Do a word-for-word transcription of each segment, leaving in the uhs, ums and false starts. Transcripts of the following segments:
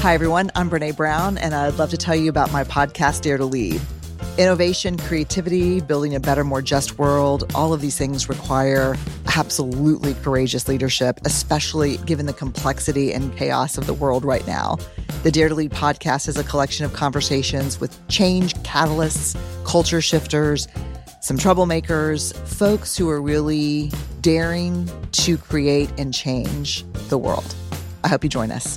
Hi, everyone. I'm Brene Brown, and I'd love to tell you about my podcast, Dare to Lead. Innovation, creativity, building a better, more just world, all of these things require absolutely courageous leadership, especially given the complexity and chaos of the world right now. The Dare to Lead podcast is a collection of conversations with change catalysts, culture shifters, some troublemakers, folks who are really daring to create and change the world. I hope you join us.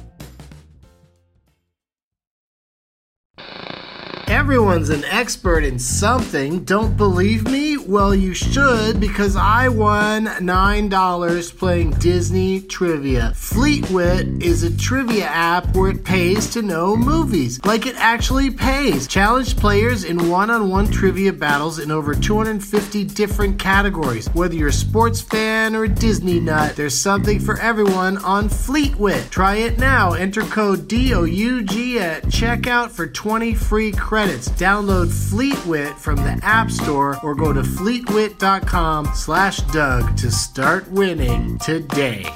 Everyone's an expert in something. Don't believe me? Well, you should, because I won nine dollars playing Disney trivia. Fleetwit is a trivia app where it pays to know movies. Like it actually pays. Challenge players in one-on-one trivia battles in over two hundred fifty different categories. Whether you're a sports fan or a Disney nut, there's something for everyone on Fleetwit. Try it now. Enter code D O U G at checkout for twenty free credits. Download Fleetwit from the App Store or go to fleetwit.com slash Doug to start winning today.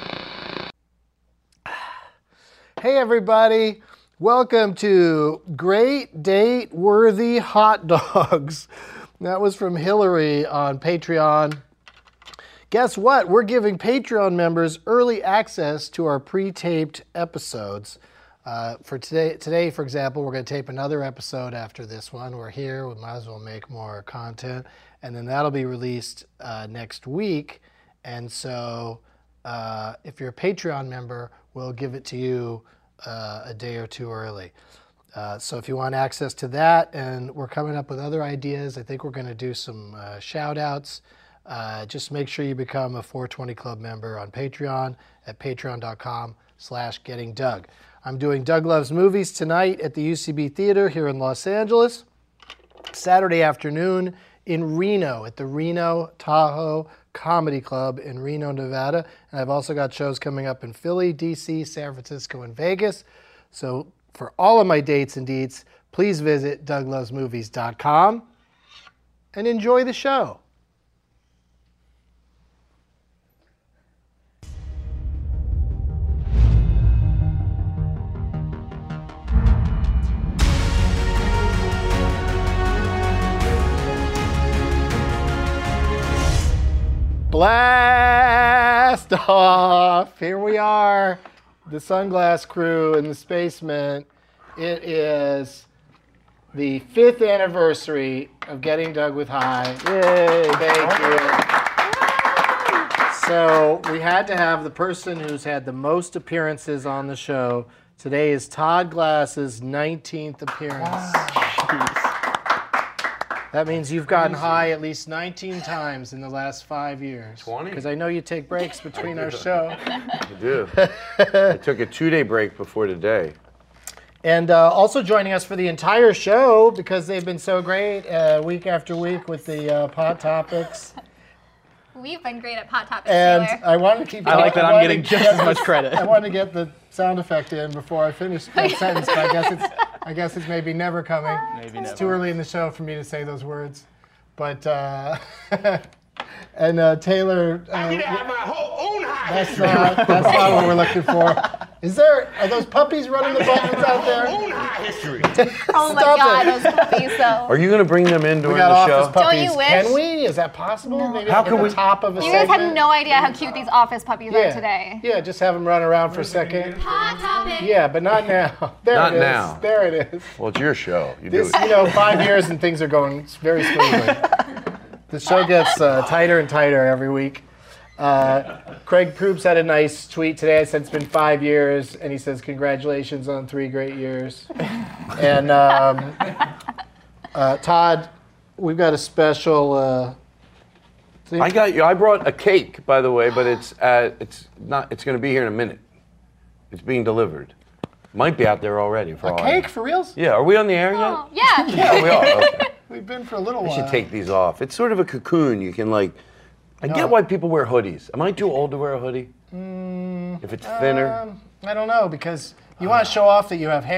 Hey everybody, welcome to Great Date Worthy Hot Dogs. That was from Hillary on Patreon. Guess what? We're giving Patreon members early access to our pre-taped episodes. Uh, for today, today, for example, we're going to tape another episode after this one. We're here. We might as well make more content. And then that'll be released uh, next week. And so uh, if you're a Patreon member, we'll give it to you uh, a day or two early. Uh, so if you want access to that, and we're coming up with other ideas, I think we're going to do some uh, shout outs. Uh, just make sure you become a four twenty Club member on Patreon at patreon.com slash getting Doug. I'm doing Doug Loves Movies tonight at the U C B Theater here in Los Angeles. Saturday afternoon in Reno at the Reno Tahoe Comedy Club in Reno, Nevada. And I've also got shows coming up in Philly, D C, San Francisco, and Vegas. So for all of my dates and deets, please visit doug loves movies dot com and enjoy the show. Blast off! Here we are, the Sunglass Crew and the Space Mint. It is the fifth anniversary of Getting Doug with High. Yay! Thank you. So we had to have the person who's had the most appearances on the show. Today is Todd Glass's nineteenth appearance. Wow. That means you've gotten high at least nineteen times in the last five years. twenty? Because I know you take breaks between our show. I do. I took a two-day break before today. And uh, also joining us for the entire show, because they've been so great uh, week after week with the uh, Pot Topics. We've been great at Pot Topics. And Taylor. I want to keep. I like that I'm getting just as much credit. I want to get the sound effect in before I finish that sentence, but I guess it's. I guess it's maybe never coming. Maybe it's never. too early in the show for me to say those words. But, uh, and uh, Taylor. Uh, I need to have my whole own high that's history. not, that's not what we're looking for. Is there, are those puppies running the buttons out there? Own high history. Oh my Stop God, it. those puppies though. Are you going to bring them in We during got the office show? puppies. Don't you wish? Can we? Is that possible? No. Maybe How at can the we- top of a You guys have segment? no idea how cute these office puppies yeah. are today. Yeah, just have them run around for a second. Hot Topic. Yeah, but not now. There Not it is. now. There it is. Well, it's your show. You This, do you it. know, five years and things are going very smoothly. The show gets uh, tighter and tighter every week. Uh, Craig Proops had a nice tweet today. I said it's been five years, and he says, congratulations on three great years. And um, uh, Todd, we've got a special... Uh, thing. I got you. I brought a cake, by the way, but it's uh, it's not. It's going to be here in a minute. It's being delivered. Might be out there already. For a all I cake, know. for reals? Yeah. Are we on the air yet? Oh, yeah. Yeah, we are. Okay. We've been for a little I while. should take these off. It's sort of a cocoon. You can like. I No. get why people wear hoodies. Am I too old to wear a hoodie? Mm, If it's thinner. Um, I don't know, because you want to show off that you have hair.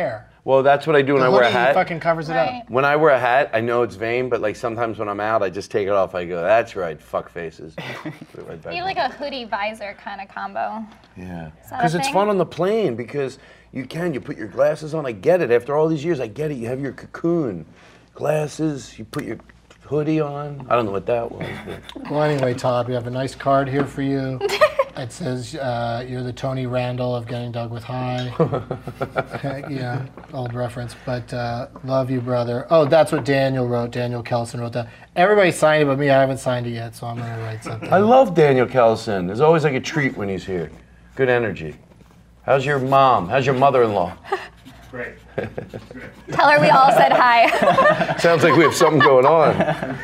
Well, that's what I do when The I wear a hoodie hat. fucking covers it Right. up. When I wear a hat, I know it's vain, but like sometimes when I'm out, I just take it off. I go, that's right, fuck faces. Put it right back You on. have like a hoodie visor kind of combo. Yeah. that a Because it's thing? fun on the plane because you can, you put your glasses on. I get it. After all these years, I get it. You have your cocoon, glasses, you put your hoodie on. I don't know what that was. But. Well, anyway, Todd, we have a nice card here for you. It says uh, you're the Tony Randall of Getting Dug with High. Yeah, old reference, but uh, love you, brother. Oh, that's what Daniel wrote. Daniel Kelson wrote that. Everybody signed it but me. I haven't signed it yet, so I'm going to write something. I love Daniel Kellison. There's always like a treat when he's here. Good energy. How's your mom? How's your mother-in-law? Great. Tell her we all said hi. Sounds like we have something going on.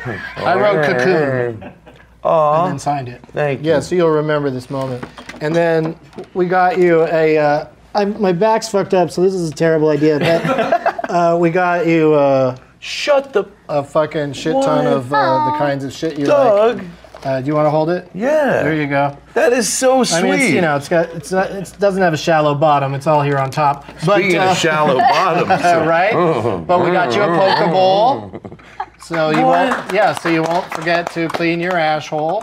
I wrote Cocoon Aw, and then signed it. thank you. Yeah, so you'll remember this moment. And then we got you a. Uh, I'm, my back's fucked up, so this is a terrible idea. But uh, we got you uh, Shut the a fucking shit ton What? of uh, the kinds of shit you Doug. like. Uh, do you want to hold it? Yeah. There you go. That is so sweet. I mean, it's, you know, it's got it's not it doesn't have a shallow bottom. It's all here on top. But Speaking uh, of shallow bottoms. uh, right? But we got you a Pokeball. So you What? won't yeah, so you won't forget to clean your asshole.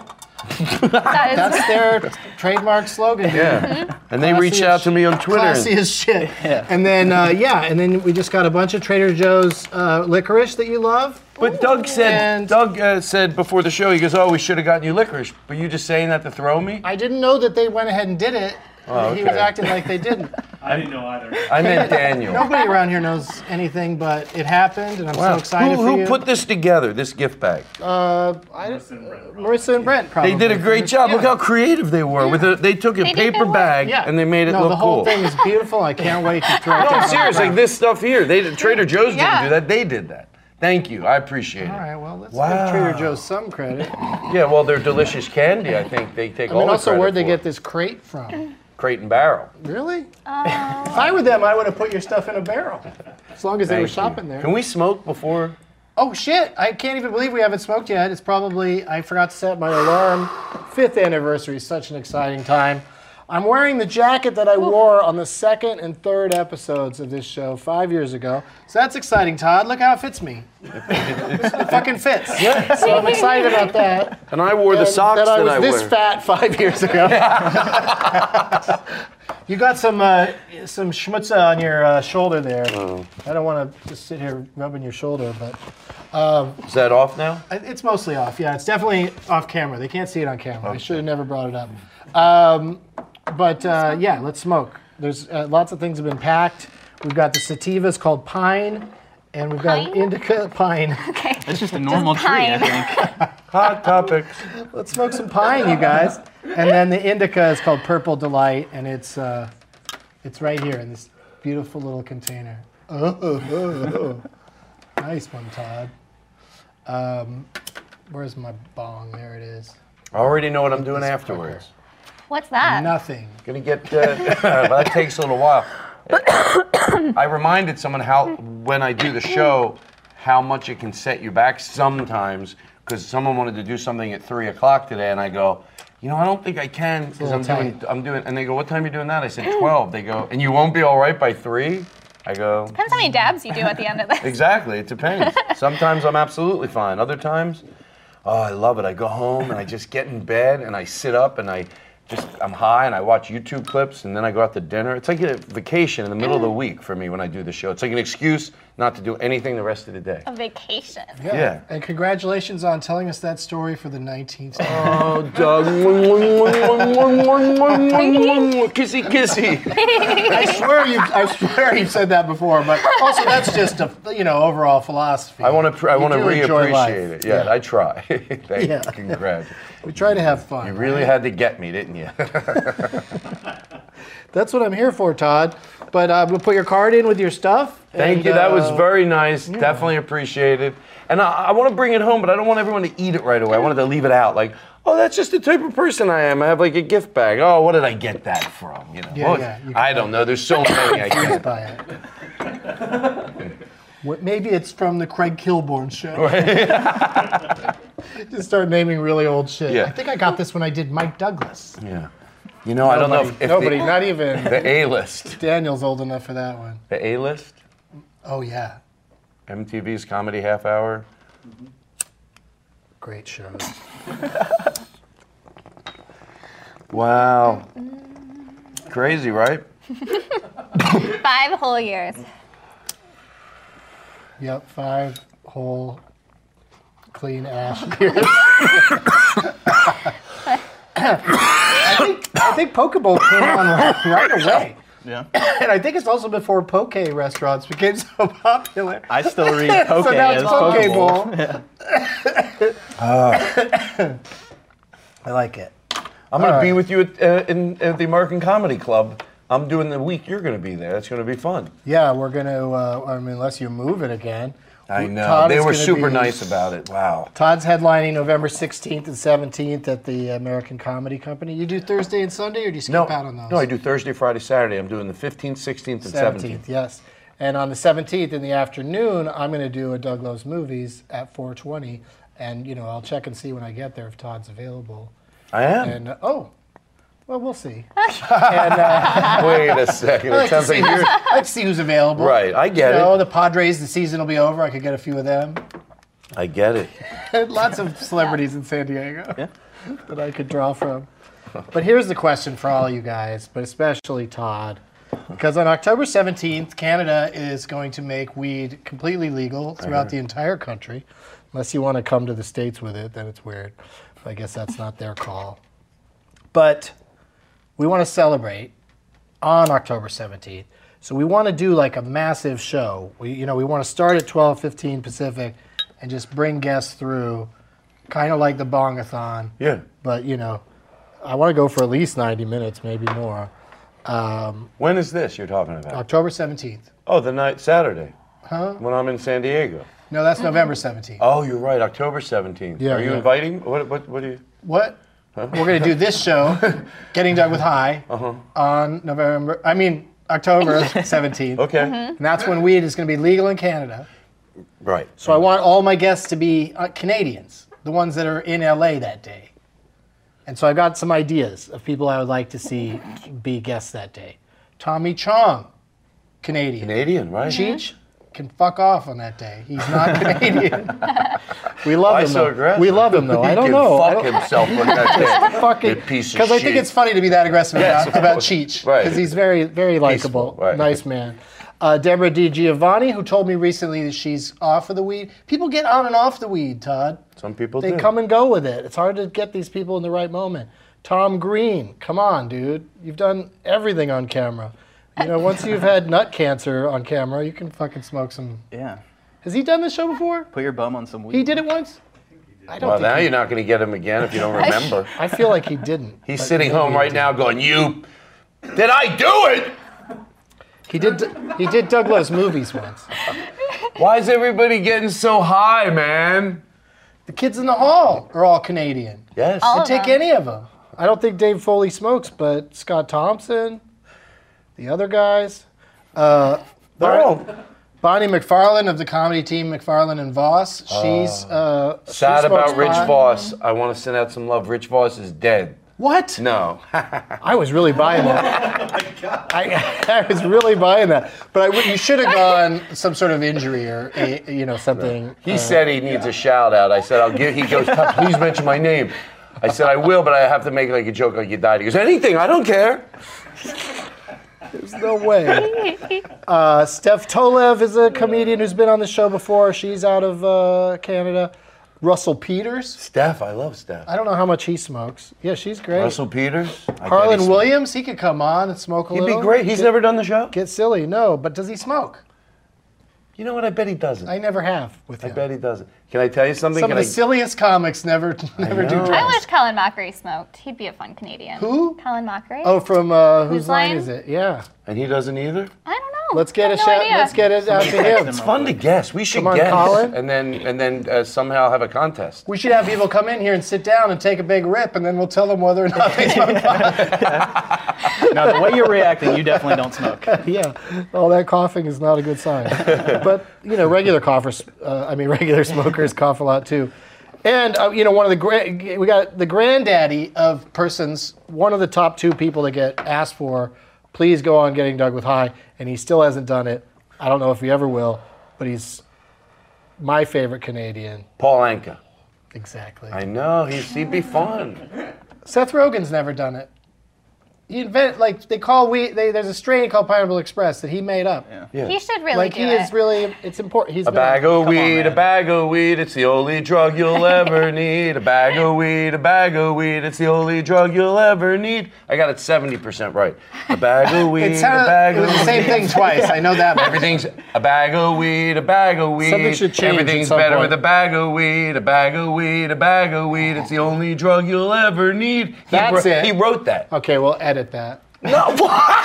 That is That's their trademark slogan. dude. Yeah. And they Classy reached as out sh- to me on Twitter. Classy and- as shit. And then uh, yeah, and then we just got a bunch of Trader Joe's uh, licorice that you love. But Doug said, And- Doug uh, said before the show, he goes, "Oh, we should have gotten you licorice." But you just saying that to throw me? I didn't know that they went ahead and did it. Oh, He was okay. acting like they didn't. I didn't know either. I meant Daniel. Nobody around here knows anything, but it happened, and I'm so Wow. excited Who, for who you. put this together? This gift bag? Uh, I, Marissa and Brent. Marissa and Brent probably. They did a great job. Look Yeah. how creative they were. With a, they took a They did paper good work. bag Yeah. and they made it no, look the whole cool. thing is beautiful. I can't wait to throw it No, down. I'm serious. Like this stuff here, they did- Trader Joe's Yeah. didn't do that. They did that. Thank you. I appreciate All it. right, well, let's Wow. give Trader Joe's some credit. Yeah, well, they're delicious candy. I think they take I all mean, the also, credit where'd they for get it. this crate from? Crate and Barrel. Really? If I were them, I would have put your stuff in a barrel. As long as they were Thank you. shopping there. Can we smoke before? Oh shit! I can't even believe we haven't smoked yet. It's probably I forgot to set my alarm. Fifth anniversary is such an exciting time. I'm wearing the jacket that I wore on the second and third episodes of this show five years ago. So that's exciting, Todd. Look how it fits me. It fucking fits. Yeah. So I'm excited about that. And I wore the And socks that I was I this wear. fat five years ago. You got some uh, some schmutza on your uh, shoulder there. Oh. I don't want to just sit here rubbing your shoulder, but Is that off now? I- it's mostly off. Yeah, it's definitely off camera. They can't see it on camera. I should have never brought it up. Um, but uh, yeah, let's smoke. There's uh, lots of things have been packed. We've got the sativas called Pine, and we've got an Pine? indica Pine. It's just a normal tree, I pine. think. Hot topics. Let's smoke some pine, you guys. And then the indica is called Purple Delight, and it's uh, it's right here in this beautiful little container. Oh, oh, oh, oh. Nice one, Todd. Um, where's my bong? There it is. I already know what I'm doing This afterwards. What's that? Nothing. Gonna get, uh, but that takes a little while. I reminded someone how, when I do the show, how much it can set you back sometimes, because someone wanted to do something at three o'clock today, and I go, you know, I don't think I can, because I'm little doing, I'm doing, and they go, what time are you doing that? I said twelve. They go, and you won't be all right by three? I go, Depends how many dabs you do at the end of this. exactly, it depends. Sometimes I'm absolutely fine. Other times, oh, I love it. I go home and I just get in bed and I sit up and I just, I'm high and I watch YouTube clips and then I go out to dinner. It's like a vacation in the middle of the week for me when I do the show. It's like an excuse not to do anything the rest of the day. A vacation. Yeah. And congratulations on telling us that story for the nineteenth time. Oh, Doug. Kissy, kissy. I swear you I swear you said that before, but also that's just a you know overall philosophy. I want to I You want to do enjoy life. reappreciate it. Yeah, Yeah. I try. Thank Yeah. you. Congrats. We try to have fun. You really right? had to get me, didn't you? That's what I'm here for, Todd. But uh, we'll put your card in with your stuff. Thank and, you. That was uh, very nice. Definitely appreciated. And I, I want to bring it home, but I don't want everyone to eat it right away. I wanted to leave it out. Like, oh, that's just the type of person I am. I have like a gift bag. Oh, what did I get that from? You know. Yeah, Well, yeah, you can- I don't know. There's so many I confused can't. by it. What- Maybe it's from the Craig Kilborn show. Just start naming really old shit. Yeah. I think I got this when I did Mike Douglas. Yeah. You know, I don't know if, if Nobody, the, not even the A list. Daniel's old enough for that one. The A list. Oh, yeah. M T V's Comedy Half Hour. Great shows. Wow. Crazy, right? Five whole years. Yep, five whole clean ash beers. I think I think Poke Bowl came on right, right away. Yeah. And I think it's also before poke restaurants became so popular. I still read poke So now as it's Poke Pokeball. Bowl. I like it. I'm going to All be right. with you at, uh, in, at the American Comedy Club. I'm doing the week. You're going to be there. That's going to be fun. Yeah, we're going to, uh, I mean, unless you move it again. I know. Todd they is were gonna super be- nice about it. Wow. Todd's headlining November sixteenth and seventeenth at the American Comedy Company. You do Thursday and Sunday, or do you skip No, out on those? no, I do Thursday, Friday, Saturday. I'm doing the fifteenth, sixteenth, and seventeenth. Yes. And on the seventeenth in the afternoon, I'm going to do a Doug Loves Movies at four twenty. And, you know, I'll check and see when I get there if Todd's available. I am. And, uh, oh, well, we'll see. and, uh, Wait a second. I It like, to sounds see like who's, you're I like to see who's available. right. I get You know, it. the Padres, the season will be over. I could get a few of them. I get it. Lots of celebrities in San Diego Yeah. that I could draw from. But here's the question for all you guys, but especially Todd. Because on October seventeenth, Canada is going to make weed completely legal throughout the entire country. Unless you want to come to the States with it, then it's weird. I guess that's not their call. But we want to celebrate on October seventeenth. So we want to do like a massive show. We, you know, we want to start at twelve fifteen Pacific and just bring guests through, kind of like the Bongathon. Yeah. But, you know, I want to go for at least ninety minutes, maybe more. Um, When is this you're talking about? October seventeenth. Oh, the night Saturday. Huh? When I'm in San Diego. No, that's November seventeenth. Oh, you're right. October seventeenth. Yeah, Are you yeah. inviting? What? What? What do you? What? We're going to do this show, Getting Dug with High, Uh-huh. on November, I mean, October seventeenth. Okay. And that's when weed is going to be legal in Canada. Right. So I want all my guests to be uh, Canadians, the ones that are in L A that day. And so I got some ideas of people I would like to see be guests that day. Tommy Chong, Canadian. Canadian, right? Cheech can fuck off on that day. He's not Canadian. We love Why him so though. aggressive? We love him though. I He don't can know. I Fuck don't- himself on that day. Fucking You piece of because I think shit. it's funny to be that aggressive Yes, about, about of course. Cheech Right. because he's very very likable, Peaceful, right. nice man. Uh, Deborah DiGiovanni, who told me recently that she's off of the weed. People get on and off the weed, Todd. Some people They do. come and go with it. It's hard to get these people in the right moment. Tom Green, come on, dude. You've done everything on camera. You know, once you've had nut cancer on camera, you can fucking smoke some. Yeah. Has he done this show before? Put your bum on some weed. He did it once? I don't Well, think now he, you're not going to get him again if you don't remember. I feel like he didn't. He's but sitting maybe home he right did. now going, "You, did I do it? He did. He did Douglas movies once. Why is everybody getting so high, man?" The kids in the hall are all Canadian. Yes. All I'd of take them. any of them. I don't think Dave Foley smokes, but Scott Thompson, the other guys, uh, They're all Bonnie McFarlane of the comedy team McFarlane and Voss. She's uh, she sad smokes about Rich pot. Voss. I want to send out some love. Rich Voss is dead. What? No. I was really buying that. I, I was really buying that. But I, would- you should have gone some sort of injury or a, you know something. He uh, said he needs a shout out. I said, I'll give, he goes, "Todd, please mention my name." I said, I will, but I have to make like a joke like you died. He goes, anything, I don't care. There's no way. Uh, Steph Tolev is a comedian who's been on the show before. She's out of uh, Canada. Russell Peters. Steph, I love Steph. I don't know how much he smokes. Yeah, she's great. Russell Peters. I bet Harlan he's- Williams, he could come on and smoke a He'd little. be great. He's get, never done the show. Get silly. No, but does he smoke? You know what? I bet he doesn't. I I, never have with him. bet he doesn't. Can I tell you something? Some Can of the I, silliest comics never never do know. drugs. I wish Colin Mockery smoked. He'd be a fun Canadian. Who? Colin Mockery. Oh, from uh, whose Whose line Line? is it? Yeah. and he doesn't either? I don't know. Let's get I a have no shout. idea. Let's get it out to him. It's fun to guess. We should Come on, guess, Colin. and then and then uh, somehow have a contest. We should have people come in here and sit down and take a big rip, and then we'll tell them whether or not they smoke pot. No, the way you're reacting, you definitely don't smoke. Yeah, all that coughing is not a good sign. But you know, regular coughers, uh, I mean, regular smokers cough a lot too. And uh, you know, one of the gra- we got the granddaddy of persons, one of the top two people that get asked for, please go on Getting Dug with High, and he still hasn't done it. I don't know if he ever will, but he's my favorite Canadian. Paul Anka. Exactly. I know, he's, he'd be fun. Seth Rogen's never done it. He invent like they call we they there's a strain called Pineapple Express that he made up. Yeah. Yeah. He should really Like do he it. is really it's important. He's A been- bag of Come on, weed, a man. bag of weed, it's the only drug you'll ever need. A bag of weed, a bag of weed, it's the only drug you'll ever need. I got it seventy percent right. A bag of weed, It a sounded bag it of was the same weed. thing twice. I know that. much. Everything's a bag of weed, a bag of weed. Something should change at Everything's some better point. with a bag of weed, a bag of weed, a bag of weed. It's the only drug you'll ever need. He That's wrote, it. He wrote that. Okay, we'll edit that. No.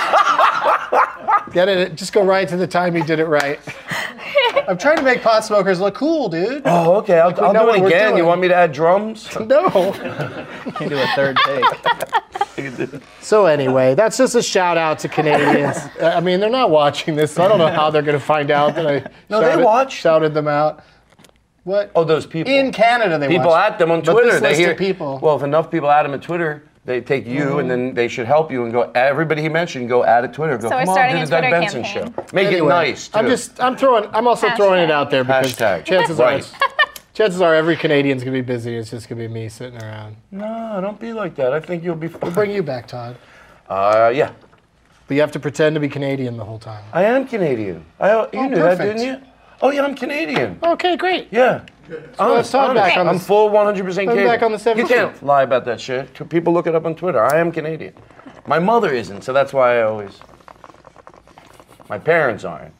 Get it? Just go right to the time he did it right. I'm trying to make pot smokers look cool, dude. Oh, okay. I'll, I'll know do what it we're again. You doing. want me to add drums? No. Can't do a third take. So anyway, that's just a shout out to Canadians. I mean, they're not watching this, so I don't know how they're going to find out that I No, they shouted, watch. shouted them out. What? Oh, those people. In Canada, they people watch. at them on But Twitter. this They list of hear people. Well, if enough people add him at Twitter, they take you and then they should help you and go. Everybody he mentioned, go add at Twitter. Go. So we're Come on, starting do a the Doug Twitter Benson campaign. show. Make Anyway, it nice too. I'm just, I'm throwing, I'm also throwing it Hashtag. out there because Hashtag. chances Right. are, chances are every Canadian's gonna be busy. It's just gonna be me sitting around. No, don't be like that. I think you'll be fine. We'll bring you back, Todd. Uh, yeah, But you have to pretend to be Canadian the whole time. I am Canadian. I, you Oh, knew that, perfect. didn't you? Oh yeah, I'm Canadian. Okay, great. Yeah. let's talk back on I'm this- full one hundred percent Let's Canadian. back on the You seventeenth. can't lie about that shit. People look it up on Twitter. I am Canadian. My mother isn't, so that's why I always. My parents aren't.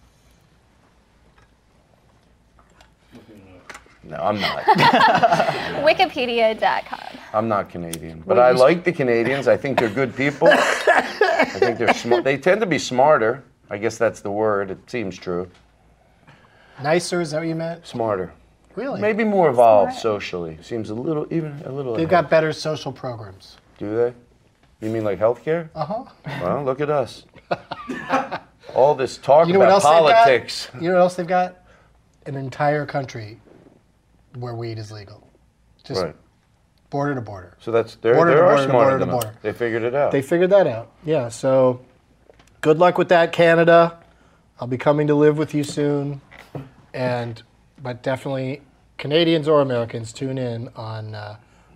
No, I'm not. Wikipedia dot com. I'm not Canadian, but I like the Canadians. I think they're good people. I think they're smart. They tend to be smarter. I guess that's the word. It seems true. Nicer, is that what you meant? Smarter. Really? Maybe more evolved socially. Seems a little, even a little. They've ahead. got better social programs. Do they? You mean like healthcare? Uh huh. Well, look at us. All this talk You know what about else politics. they've got? You know what else they've got? An entire country where weed is legal. Just Right. border to border. So that's they're, Border they to are border to smarter border to than us. border. They figured it out. They figured that out. Yeah, so good luck with that, Canada. I'll be coming to live with you soon. And, but definitely, Canadians or Americans, tune in on uh,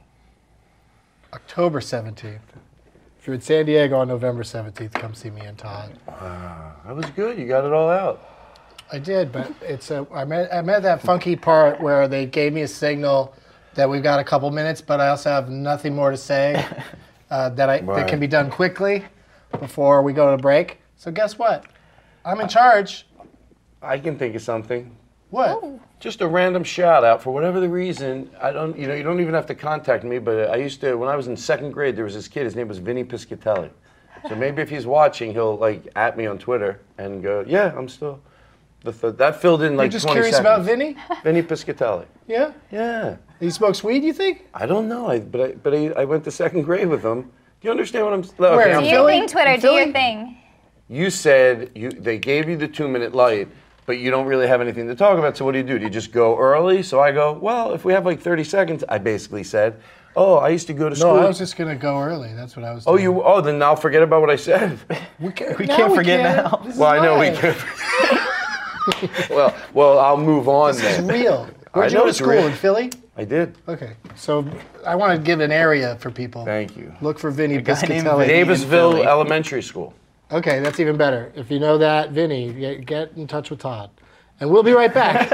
October seventeenth. If you're in San Diego on November seventeenth, come see me and Todd. that was good. You got it all out. I did, but it's a, I'm at, I'm at that funky part where they gave me a signal that we've got a couple minutes, but I also have nothing more to say uh, that I that Right. can be done quickly before we go to break. So guess what? I'm in charge. I can think of something. What? Just a random shout out for whatever the reason. I don't, you know, you don't even have to contact me. But I used to, when I was in second grade, there was this kid. His name was Vinny Piscatelli. So maybe if he's watching, he'll like at me on Twitter and go, "Yeah, I'm still." The th- that filled in like You're just twenty curious seconds. about Vinny? Vinny Piscatelli. Yeah? Yeah. He smokes weed, you think? I don't know. I, but I, but I, I went to second grade with him. Do you understand what I'm? Okay, Where? I'm Do In your Philly? thing, Twitter. In Do your Philly? thing. You said you they gave you the two minute light, but you don't really have anything to talk about. So what do you do? Do you just go early? So I go, well, if we have like thirty seconds, I basically said, oh, I used to go to school. No, I was just going to go early. That's what I was oh, doing. you? Oh, then I'll forget about what I said. We, can, We now can't we forget can. now. This is well, I know we live. can. well, well, I'll move on This is then. real. Where'd I you know go to it's school? real. In Philly? I did. Okay. So I want to give an area for people. Thank you. Look for Vinny guy named Piscatelli. Vinny. Davisville Philly. Elementary School. Okay, that's even better. If you know that, Vinny, get, get in touch with Todd. And we'll be right back.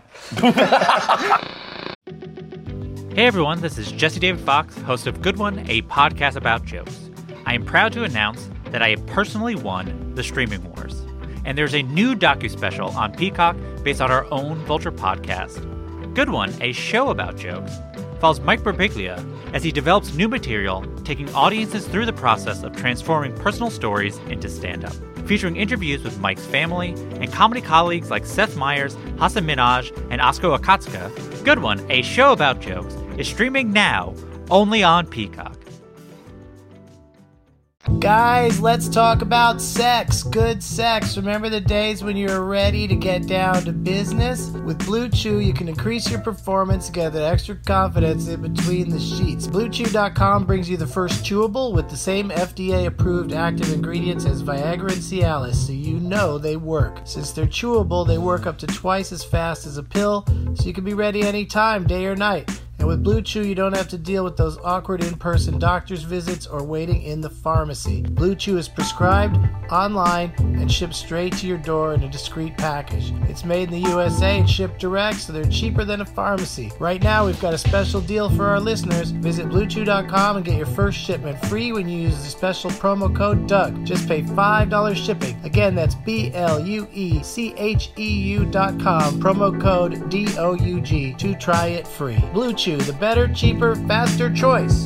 Hey everyone, this is Jesse David Fox, host of Good One, a podcast about jokes. I am proud to announce that I have personally won the Streaming Wars. And there's a new docu-special on Peacock based on our own Vulture podcast. Good One, a show about jokes, follows Mike Birbiglia as he develops new material, taking audiences through the process of transforming personal stories into stand-up. Featuring interviews with Mike's family and comedy colleagues like Seth Meyers, Hassan Minhaj, and Osko Akatsuka, Good One, a show about jokes, is streaming now only on Peacock. Guys, let's talk about sex. Good sex. Remember the days when you were ready to get down to business? With Blue Chew, you can increase your performance, get that extra confidence in between the sheets. Blue Chew dot com brings you the first chewable with the same F D A-approved active ingredients as Viagra and Cialis, so you know they work. Since they're chewable, they work up to twice as fast as a pill, so you can be ready anytime, day or night. And with Blue Chew, you don't have to deal with those awkward in-person doctor's visits or waiting in the pharmacy. Blue Chew is prescribed, online, and shipped straight to your door in a discreet package. It's made in the U S A and shipped direct, so they're cheaper than a pharmacy. Right now, we've got a special deal for our listeners. Visit Blue Chew dot com and get your first shipment free when you use the special promo code Doug. Just pay five dollars shipping. Again, that's B L U E C H E U dot com, promo code D O U G, to try it free. Blue Chew, the better, cheaper, faster choice.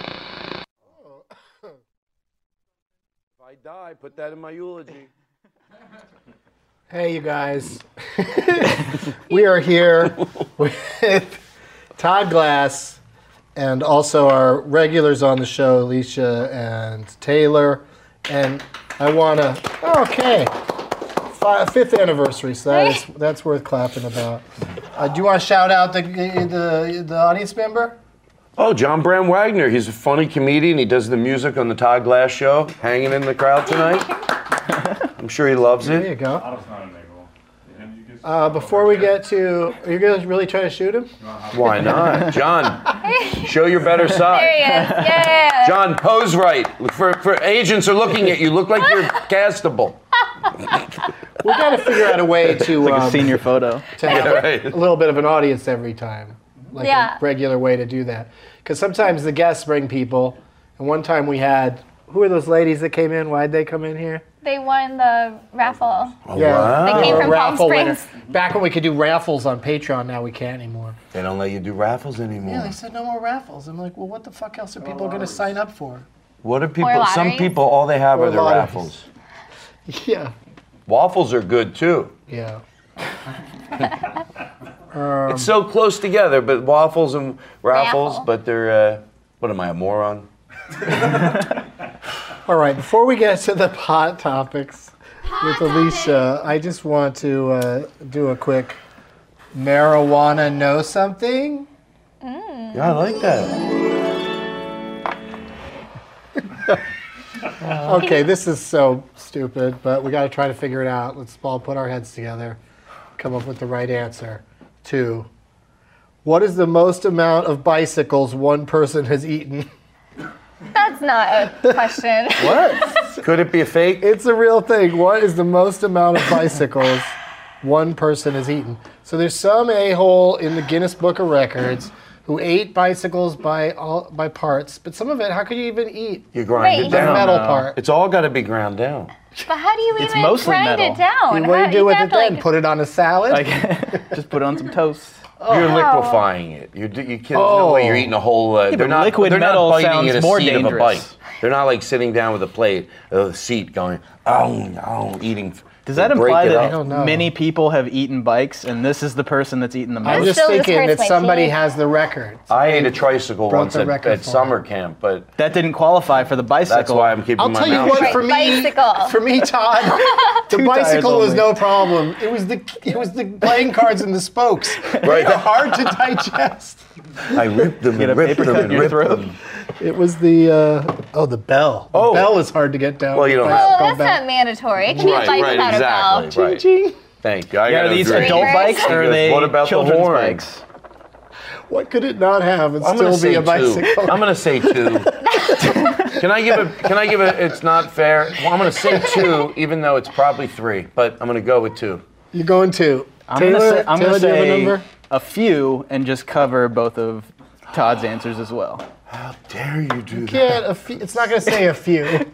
If I die, put that in my eulogy. Hey, you guys. We are here with Todd Glass and also our regulars on the show, Alicia and Taylor. And I want to, okay, Five, fifth anniversary, so that is, that's worth clapping about. Uh, do you want to shout out the, the, the audience member? Oh, John Bram Wagner. He's a funny comedian. He does the music on the Todd Glass Show, hanging in the crowd tonight. I'm sure he loves There you it. go. Uh, before we get to, are you going to really try to shoot him? Why not? John, show your better side. There he is. Yeah. John, pose right. For, for agents are looking at you. Look like you're castable. We got to figure out a way to, Like um, a senior photo. to have Yeah, right. a little bit of an audience every time. Like Yeah. a regular way to do that. Because sometimes the guests bring people. And one time we had, who are those ladies that came in? Why'd they come in here? They won the raffle. Oh, wow. They came Or from Palm raffle winner. Springs. Back when we could do raffles on Patreon, now we can't anymore. They don't let you do raffles anymore. Yeah, they said no more raffles. I'm like, well, what the fuck else are people going to sign up for? What are people? Or Some lotteries. people, all they have Or are their lotteries. raffles. Yeah. Waffles are good too. Yeah. It's so close together, but waffles and raffles, Raffle. but they're, uh, what am I, a moron? All right, before we get to the hot topics with Alicia, I just want to uh, do a quick marijuana know something. Yeah, I like that. Okay, this is so stupid, but we got to try to figure it out. Let's all put our heads together, come up with the right answer. Two, what is the most amount of bicycles one person has eaten? That's not a question. What? Could it be a fake? It's a real thing. What is the most amount of bicycles one person has eaten? So there's some a-hole in the Guinness Book of Records who ate bicycles by all by parts, but some of it, how could you even eat You grind Wait, it the I down. metal know. part? It's all got to be ground down. But how do you It's even mostly grind metal. it down? What do How- you do with have it to, then? like- Put it on a salad? Like, just put on some toast. You're wow. liquefying it. You're, do- you, there's no way you're eating a whole. Uh, they're but not. liquid they're metal not biting sounds at a more seat of a dangerous. bite. They're not like sitting down with a plate, a seat, going, oh, oh, eating. Does that They break imply it that up. don't know. many people have eaten bikes and this is the person that's eaten the I'm most? just still thinking just that hurts my somebody teeth. has the record. I ate a tricycle Broke once the at, record at for summer it. camp, but That didn't qualify for the bicycle. that's why I'm keeping I'll my tell you mouth what, shut. for me, Bicycle. for me, Todd, the Two bicycle tires was only. no problem. It was the it was the playing cards and the spokes. Right. They're hard to digest. I ripped them Get and a ripped paper them cut and in your ripped throat. them. It was the uh, oh the bell. The Oh. bell is hard to get down. Well, you don't Bicycle have- Well, that's bell. not mandatory. It can be a Right, bike right, without exactly. a bell. Right. Ching. Thank you. I Yeah, are gotta these agree. adult Because bikes or are they what about the children's horn? bikes? What could it not have and I'm still gonna be say a two. bicycle? I'm gonna say two. Can I give a? Can I give a? It's not fair. Well, I'm gonna say two, even though it's probably three. But I'm gonna go with two. You're going to I'm Taylor. gonna say, I'm Taylor, gonna do you have a say number? a few and just cover both of Todd's answers as well. How dare you do that? Can't a few, it's not going to say a few.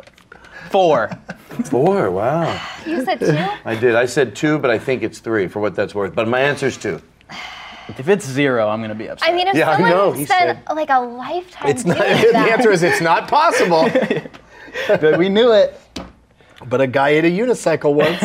Four. Four. Wow. You said two? I did. I said two, but I think it's three for what that's worth. But my answer's two. If it's zero, I'm gonna be upset. I mean, if Yeah, I someone know, he spent said- like a lifetime It's not, doing the that, answer is it's not possible. But we knew it. But a guy ate a unicycle once.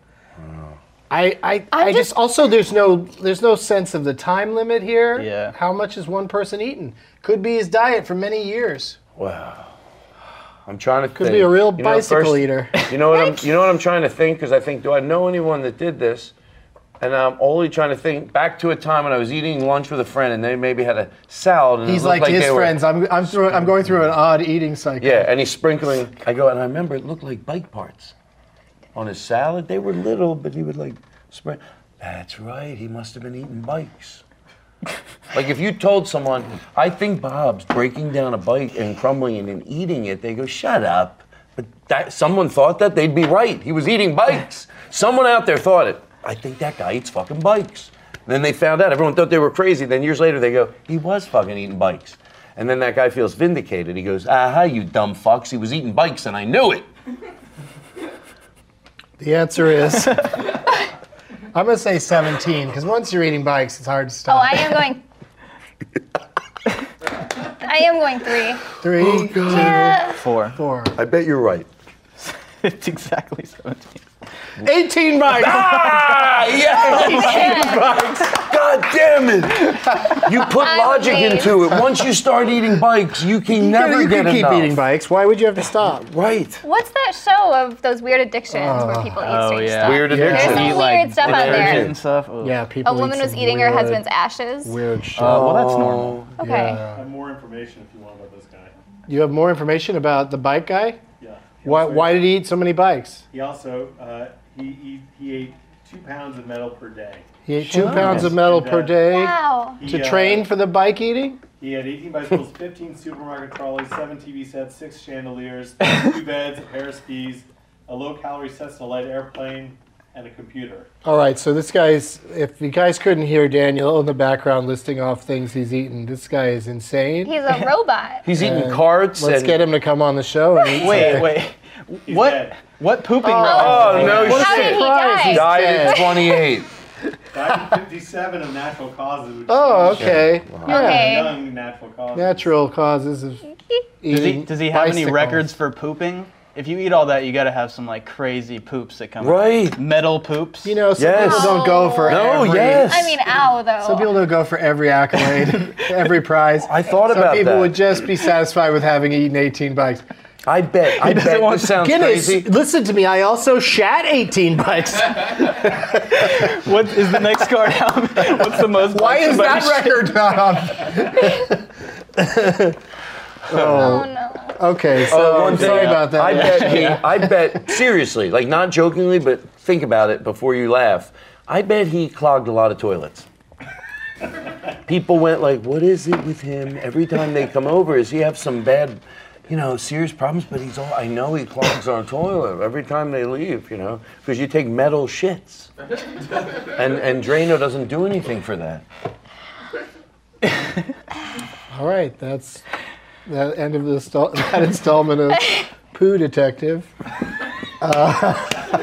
I, I, I'm I just, just- also there's no there's no sense of the time limit here. Yeah. How much is one person eating? Could be his diet for many years. Wow. I'm trying to Could think. be a real You know, bicycle first- eater. You know what I'm? You know what I'm trying to think? Because I think, do I know anyone that did this? And I'm only trying to think back to a time when I was eating lunch with a friend, and they maybe had a salad. And it He's looked like, his they were- friends. I'm I'm, through, I'm going through an odd eating cycle. Yeah, and he's sprinkling. I go, and I remember it looked like bike parts on his salad. They were little, but he would like spread. That's right. He must have been eating bikes. Like if you told someone, I think Bob's breaking down a bike and crumbling it and eating it, they go, shut up. But that someone thought that, they'd be right. He was eating bikes. Someone out there thought it. I think that guy eats fucking bikes. Then they found out. Everyone thought they were crazy. Then years later, they go, he was fucking eating bikes. And then that guy feels vindicated. He goes, aha, you dumb fucks. He was eating bikes, and I knew it. The answer is, I'm going to say seventeen, because once you're eating bikes, it's hard to Oh, stop. I am going. I am going three. Three, Yeah. Four. four. I bet you're right. It's exactly seventeen. eighteen bikes! Ah, yes! God damn it! You put I'm logic amazed. into it. Once you start eating bikes, you can You never you get can keep enough. eating bikes. Why would you have to stop? Right. What's that show of those weird addictions where people eat Oh, strange yeah. stuff? Weird Yeah. addiction. There's some Eat, weird stuff on detergent there. and stuff. Ugh. Yeah, people A eat woman was some eating her weird- husband's ashes. Weird shit. Uh, well, that's normal. Okay. I Yeah. have more information if you want about this guy. You have more information about the bike guy? Yeah. He Why, also- why did he eat so many bikes? He also uh, he, he he ate two pounds of metal per day. He ate two Wow. pounds of metal per day Wow. He, to uh, train for the bike eating? He had eighteen bicycles, fifteen supermarket trolleys, seven T V sets, six chandeliers, two beds, a pair of skis, a low-calorie Cessna light airplane, and a computer. All right, so this guy's, if you guys couldn't hear Daniel in the background listing off things he's eaten, this guy is insane. He's a robot. He's eating And carts. Let's and, get him to come on the show. And eat Wait, something. wait. He's What? dead. What pooping? Oh, reference? no What a How shit. did he surprise. die? He's Died dead. at twenty-eight. Died in fifty-seven of natural causes. Which Oh, is okay. Yeah. Okay. young natural causes. Natural causes of Does he, eating does he have any bicycles. records for pooping? If you eat all that, you got to have some like crazy poops that come out. Right. Metal poops. You know, some Yes. people don't go for No, every... yes. I mean, ow, though. Some people don't go for every accolade, every prize. I thought Some about people that. would just be satisfied with having eaten eighteen bikes. I bet. I bet want- this sounds Guinness, crazy. listen to me. I also shat eighteen bikes. What is the next card? How- What's the most? Why is somebody that shit? record not on? Oh, no. Okay, so Oh, one I'm thing, sorry about that. I bet he, I bet, seriously, like not jokingly, but think about it before you laugh. I bet he clogged a lot of toilets. People went like, what is it with him? Every time they come over, does he have some bad, you know, serious problems? But he's all, I know he clogs our toilet every time they leave, you know, because you take metal shits. And, and Drano doesn't do anything for that. All right, that's the end of the install- that installment of Poo Detective. Uh,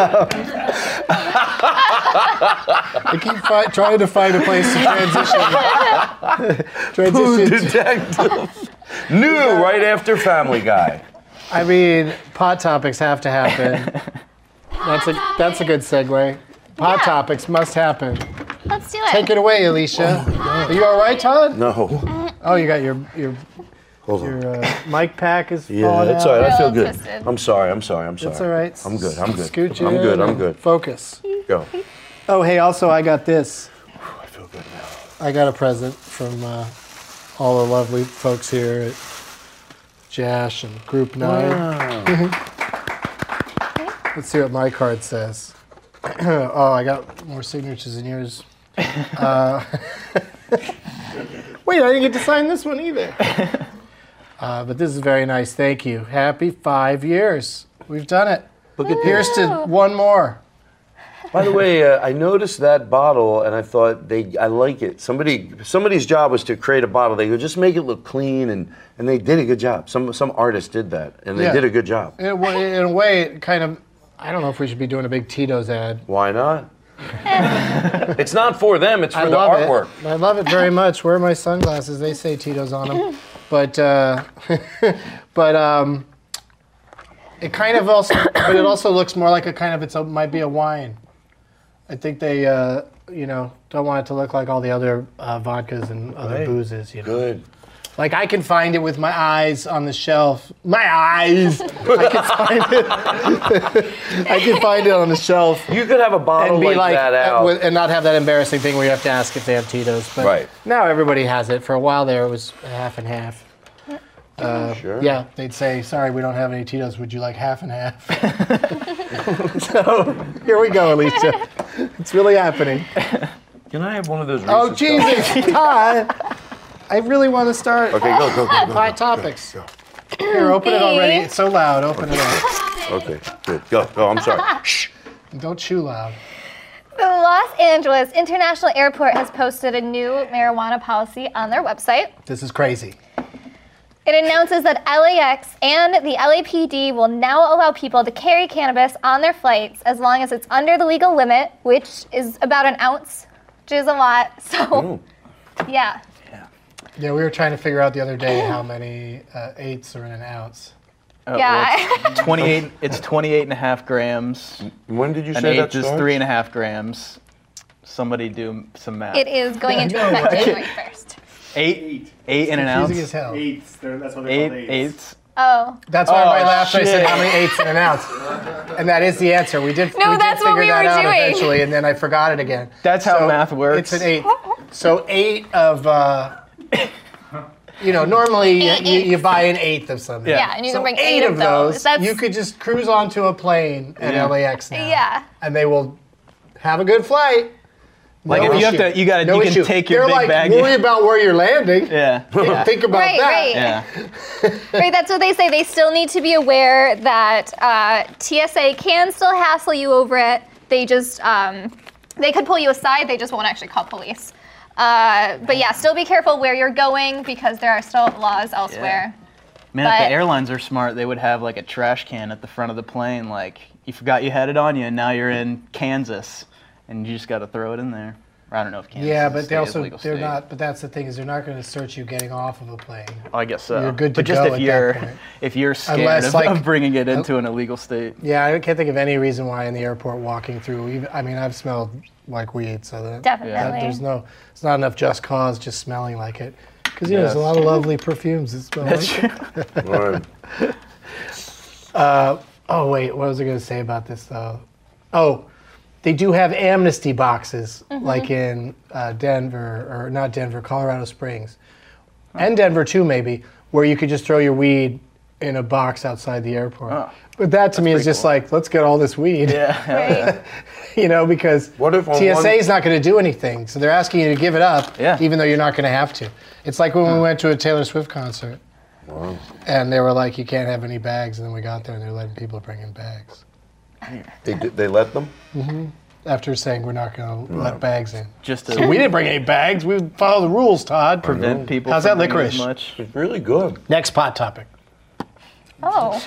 I keep fi- trying to find a place to transition. Food transition. detective. New right after Family Guy. I mean, pot topics have to happen. That's a that's a good segue. Pot Yeah. topics must happen. Let's do it. Take it away, Alicia. Are you all right, Todd? No. Oh, you got your your Hold on. your uh, mic pack is Yeah, falling that's out. all right. I feel Real good. twisted. I'm sorry. I'm sorry. I'm sorry. It's all right. I'm good. I'm good. Scoot you I'm in good. I'm and good. Focus. Go. Oh, hey, also I got this. I feel good now. I got a present from uh, all the lovely folks here at Jash and Group Nine. Wow. Let's see what my card says. Oh, I got more signatures than yours. Uh, wait, I didn't get to sign this one either. Uh, but this is very nice. Thank you. Happy five years. We've done it. Look at Here's this. to one more. By the way, uh, I noticed that bottle, and I thought they. I like it. Somebody, somebody's job was to create a bottle. They go, just make it look clean, and and they did a good job. Some some artist did that, and they Yeah. did a good job. In a, way, in a way, it kind of, I don't know if we should be doing a big Tito's ad. Why not? It's not for them. It's for I the love artwork. it. I love it very much. Where are my sunglasses? They say Tito's on them, but uh, but um, it kind of also, but it also looks more like a kind of it's a, might be a wine. I think they, uh, you know, don't want it to look like all the other uh, vodkas and other Right. boozes. You know. Good. Like I can find it with my eyes on the shelf. My eyes. I can find it. I can find it on the shelf. You could have a bottle And be like, like, that uh, out. with- and not have that embarrassing thing where you have to ask if they have Tito's. But Right. now everybody has it. For a while there, it was half and half. Uh, Sure. Yeah, they'd say, "Sorry, we don't have any Tito's. Would you like half and half?" So here we go, Alicia. It's really happening. Can I have one of those? Oh Reese's Jesus, Todd! I really want to start Cups? Okay, go, go, go, go. Pie topics. Here, open it already. It's so loud. Open it up. Okay, good. Go, go. I'm sorry. Shh. Don't chew loud. The Los Angeles International Airport has posted a new marijuana policy on their website. This is crazy. It announces that L A X and the L A P D will now allow people to carry cannabis on their flights as long as it's under the legal limit, which is about an ounce, which is a lot. So, yeah. Yeah, we were trying to figure out the other day how many uh, eighths are in an ounce. Uh, Yeah. well, it's twenty-eight. It's twenty-eight and a half grams. When did you An say that eighth is starts? three and a half grams. Somebody do some math. It is going into No, effect right? January first. Eight. Eight. Eight in an ounce. Confusing as hell. Eighths. They're, that's what they're Eight called. Eights. eighths. Oh. That's why Oh, I laughed. I said shit. how many eighths in an ounce, and that is the answer. We did. No, we did that's figure what we that were out doing. eventually, and then I forgot it again. That's how So math works. It's an eight. So eight of. Uh, You know, normally you, Eight you, you eighths. buy an eighth of something. Yeah. Yeah, and you So can bring eight, eight of those, That's, you could just cruise onto a plane at Yeah. L A X now. Yeah. And they will have a good flight. Like No if you have issue. to, you gotta, No you can issue. take your They're big like, bag. worry about where you're landing. Yeah. Yeah. Think about Right, that. right. Yeah. Right, that's what they say. They still need to be aware that uh, T S A can still hassle you over it. They just, um, they could pull you aside. They just won't actually call police. Uh, but yeah, still be careful where you're going because there are still laws elsewhere. Man, if But- the airlines are smart, they would have like a trash can at the front of the plane. Like you forgot you had it on you, and now you're in Kansas, and you just got to throw it in there. Or I don't know if Kansas. Yeah, is a but they state, also legal they're state. not. But that's the thing is they're not going to search you getting off of a plane. Oh, I guess so. You're good to but just go if at that you're point. if you're scared Unless, of, like- of bringing it into an illegal state. Yeah, I can't think of any reason why in the airport walking through. Even, I mean, I've smelled like weed, so that, Definitely. that there's no, it's not enough just cause just smelling like it. Because you know, there's a Yes. lot of lovely perfumes that smell That's like true. it. Right. Oh wait, what was I going to say about this though? Oh, they do have amnesty boxes, like in uh, Denver, or not Denver, Colorado Springs, and Denver too, maybe, where you could just throw your weed in a box outside the airport. Oh. But that to me is pretty just cool. like, let's get all this weed. Yeah. Right. You know, because What if on T S A one- is not going to do anything, so they're asking you to give it up, Yeah. even though you're not going to have to. It's like when we went to a Taylor Swift concert, Wow. and they were like, "You can't have any bags," and then we got there, and they're letting people bring in bags They, did- they let them? after saying we're not going to let bags in. Just to So we didn't bring any bags. We follow the rules, Todd. prevent people How's from that bringing as licorice? much. It's really good. Next pot topic. Oh,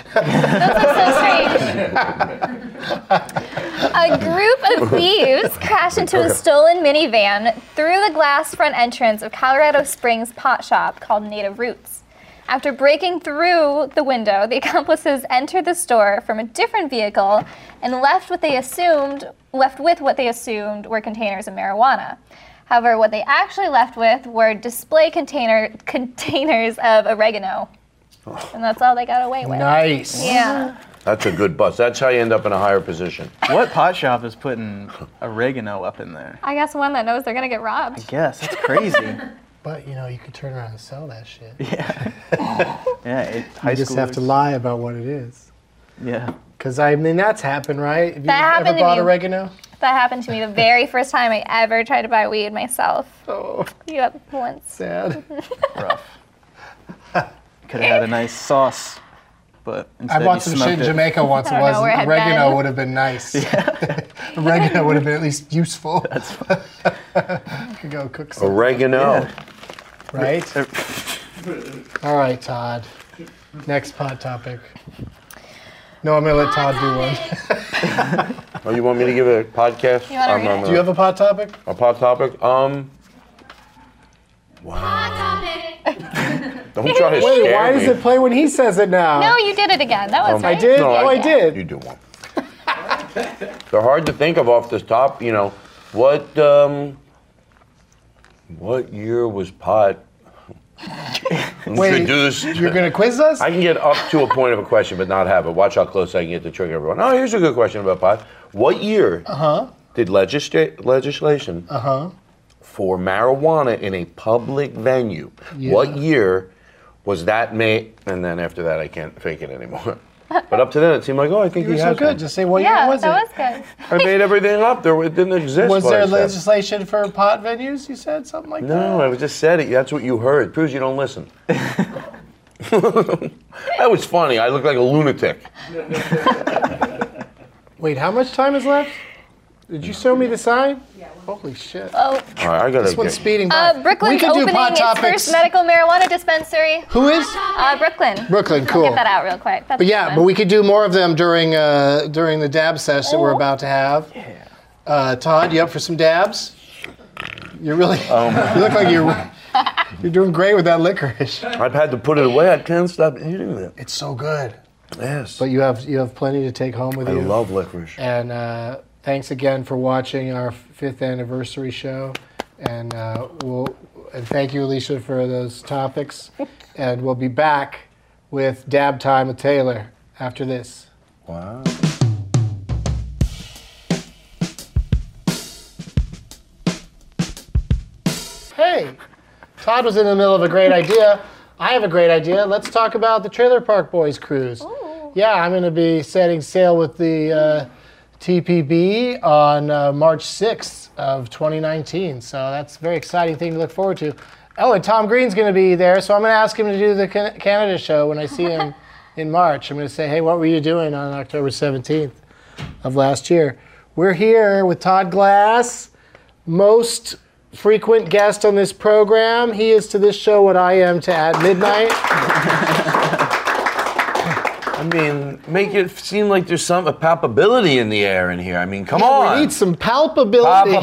that's so strange. A group of thieves crashed into a stolen minivan through the glass front entrance of Colorado Springs pot shop called Native Roots. After breaking through the window, the accomplices entered the store from a different vehicle and left what they assumed left with what they assumed were containers of marijuana. However, what they actually left with were display container containers of oregano. And that's all they got away with. Nice. Yeah. That's a good bust. That's how you end up in a higher position. What pot shop is putting oregano up in there? I guess one that knows they're gonna get robbed. Yes, that's crazy. But you know, you could turn around and sell that shit. Yeah. Yeah. It, high You just have to schoolers. lie about what it is. Yeah. Because I mean, that's happened, right? Have you That happened ever to bought me. oregano? That happened to me the very first time I ever tried to buy weed myself. Oh, Yep, once. sad. Rough. Could have had a nice sauce, but I instead bought you some smoked shit in it. Jamaica once. It I don't know wasn't. where it had Oregano been. would have been nice. Oregano would have been at least useful. Could go cook some, Oregano. right? All right, Todd. Next pot topic. No, I'm gonna let Todd do one. Oh, you want me to give a podcast? You wanna I'm read not it? gonna- Do you have a pot topic? a pot topic? Um. Don't try to Wait, scare why me. does it play when he says it now? No, you did it again. That was Um, right. I did? No, oh, I, I- did. You do one. They're hard to think of off the top. You know, what um, what year was pot? Wait, introduced. you're going to quiz us? I can get up to a point of a question, but not have it. Watch how close I can get to trick everyone. Oh, here's a good question about pot. What year Uh-huh. did legisla- legislation Uh-huh. for marijuana in a public venue, Yeah. what year was that made? And then after that, I can't fake it anymore. But up to then, it seemed like, oh, I think You were he so has good. one. Just say what yeah, year was that it? was good. I made everything up. There, it didn't exist. Was what there I said. legislation for pot venues? You said something like No, that? I just said it. That's what you heard. It proves you don't listen. That was funny. I look like a lunatic. Wait, how much time is left? Did you show me the sign? Holy shit. Oh, All right, I gotta This one's get. speeding by. uh, Brooklyn's we can do opening pot its topics. first medical marijuana dispensary. Who is? Uh, Brooklyn. Brooklyn, I'll cool. get that out real quick. That's But yeah, fun. but we could do more of them during uh, during the dab sesh that we're Oh. about to have. Uh, Todd, you up for some dabs? You're really. Um, you look like you're. You're doing great with that licorice. I've had to put it away. I can't stop eating it. It's so good. Yes. But you have you have plenty to take home with I you. love licorice. And uh, thanks again for watching our fifth anniversary show. And uh, we'll and thank you, Alicia, for those topics. And we'll be back with Dab Time with Taylor after this. Wow. Hey, Todd was in the middle of a great idea. I have a great idea. Let's talk about the Trailer Park Boys cruise. Ooh. Yeah, I'm going to be setting sail with the uh, T P B on uh, March sixth of twenty nineteen. So that's a very exciting thing to look forward to. Oh, and Tom Green's going to be there, so I'm going to ask him to do the Can- Canada show when I see him in March. I'm going to say, hey, what were you doing on October seventeenth of last year? We're here with Todd Glass, most frequent guest on this program. He is to this show what I am to At Midnight. I mean, make it seem like there's some a palpability in the air in here. I mean, come on. We need some palpability.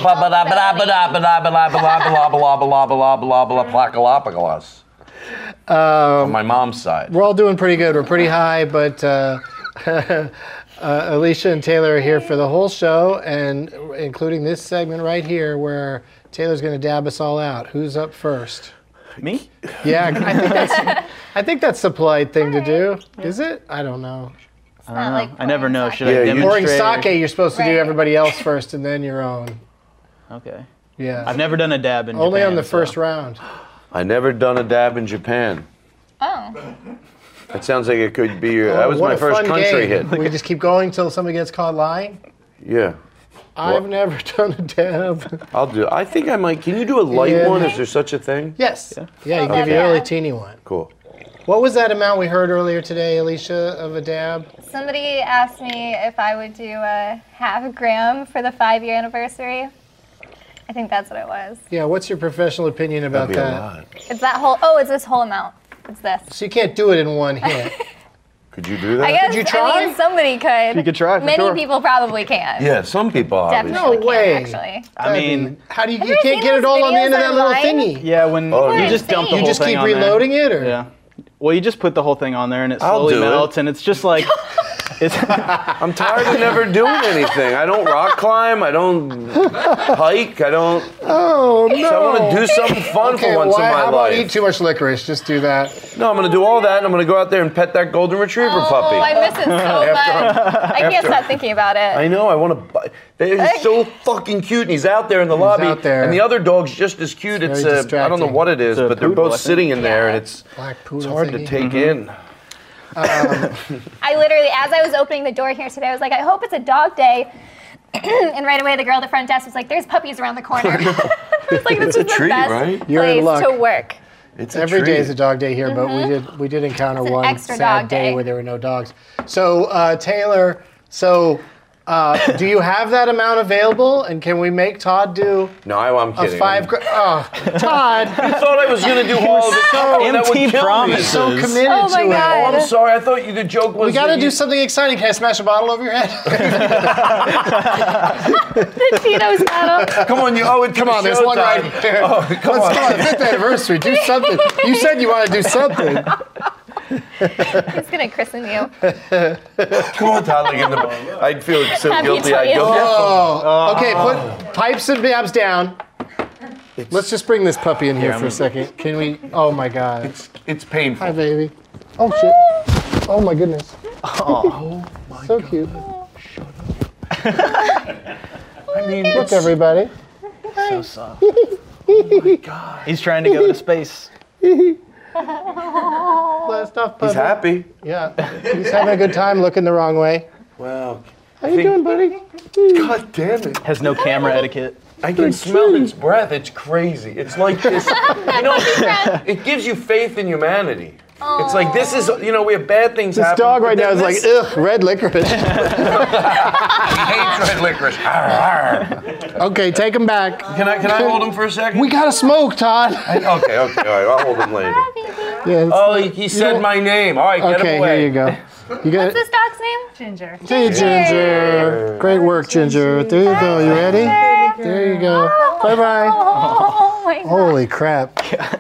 On my mom's side. We're all doing pretty good. We're pretty high, but uh, uh, Alicia and Taylor are here for the whole show, and including this segment right here where Taylor's going to dab us all out. Who's up first? Me? Yeah, I think that's I think that's the polite thing to do. Is it? I don't know. I not don't know. like I never pouring know. sake. Should Yeah, I you- Pouring demonstrate? sake, you're supposed to do Right. everybody else first and then your own. Okay. Yeah. I've never done a dab in Only Japan, on the so- first round. I never done a dab in Japan. Oh. That sounds like it could be your. that was Oh, what my a first fun country game. hit. We just keep going till somebody gets caught lying. Yeah. I've What? never done a dab. I'll do. I think I might. Can you do a light Yeah. one? Is there such a thing? Yes. Yeah, yeah you Oh, give you a yeah. really teeny one. Cool. What was that amount we heard earlier today, Alicia, of a dab? Somebody asked me if I would do a half a gram for the five year anniversary. I think that's what it was. Yeah, what's your professional opinion about That'd be a that? lot. It's that whole, oh, it's this whole amount. It's this. So you can't do it in one hit. Could you do that? I guess, you I try? mean, somebody could. You could try, for Many sure. people probably can. Yeah, some people obviously. Definitely No can, way. actually. I That'd mean, be- how do you, you Have you can't seen get it those all on the end of videos that little online? thingy? yeah, when Oh, you yeah. just dump the You whole just thing keep on there. reloading it, or Yeah. Well, you just put the whole thing on there and it I'll slowly do it. melts, and it's just like, it's. I'm tired of never doing anything. I don't rock climb. I don't hike. I don't. Oh no! So I want to do something fun Okay, for once why, in my how about life. eat too much licorice? Just do that. No, I'm going to do all that, and I'm going to go out there and pet that golden retriever Oh, puppy. I miss it so After- much. I can't after- stop thinking about it. I know. I want to. buy He's so fucking cute, and he's out there in the lobby. out there. And the other dog's just as cute. It's It's, very uh, I don't know distracting. what it is, It's a but they're poodle, both I think. sitting in there, Yeah. and it's Black it's poodle hard to thingy. take in. I literally, as I was opening the door here today, I was like, I hope it's a dog day. And right away, the girl at the front desk was like, "There's puppies around the corner." I was like, "This It's a is the treat, best right? You're in place luck. to work." It's a Every treat. day is a dog day here, but we did we did encounter It's an one extra sad dog day day. where there were no dogs. So uh, Taylor, so uh, do you have that amount available? And can we make Todd do No, I, I'm a kidding. five? Gra- oh, Todd, I thought I was going to do all of it. so That would empty kill me. promises. so committed Oh my to it. God. Oh, I'm sorry. I thought you, the joke was. We got to that do you- something exciting. Can I smash a bottle over your head? The Tito's battle. Come on, you owe it to Come the on, there's show one time. right here. Oh, come Let's on. go on, fifth anniversary. Do something. You said you want to do something. He's gonna christen you. Come on, Todd. Like in the, I'd feel so Have you guilty. tell I'd you? go. Oh, okay. Put pipes and dabs down. It's, Let's just bring this puppy in here Here, for a I'm- second. Can we? Oh my God. it's, it's painful. Hi, baby. Oh shit. Oh my goodness. Oh, my So God. cute. I mean, Look, it's, everybody. So soft. oh my God. He's trying to go to space. Last off, puppy. He's happy. Yeah. He's having a good time looking the wrong way. Wow. How you doing, buddy? God damn it. Has no camera etiquette. I can smell its breath. It's crazy. It's like this. You know, it gives you faith in humanity. It's like this is, you know, we have bad things This happen. dog right but now then is like, this- ugh, red licorice. He hates red licorice. Arr, arr. Okay, take him back. Can I can I hold him for a second? We gotta smoke, Todd. okay, okay, all right. I'll hold him later. Yeah, it's- Oh, he, he said don't- my name. All right, get okay, him away. here you go. You got What's this dog's name? Ginger. Hey, Ginger. Great work, Ginger. There you go. You ready? There you go. Bye bye. Oh my God. Holy crap.